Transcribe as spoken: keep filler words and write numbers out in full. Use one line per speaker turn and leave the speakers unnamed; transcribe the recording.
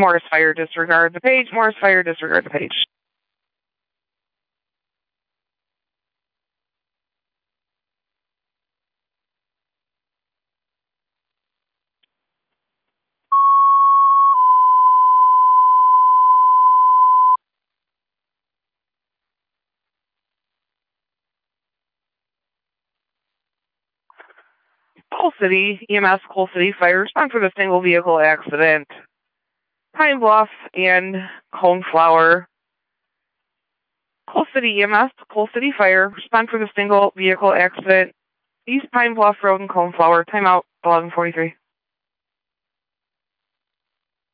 Morris Fire, disregard the page. Morris Fire, disregard the page. Coal City, E M S, Coal City Fire, respond for the single vehicle accident. Pine Bluff and Coneflower. Coal City E M S, Coal City Fire, respond for the single vehicle accident. East Pine Bluff Road and Coneflower. Timeout, eleven forty-three.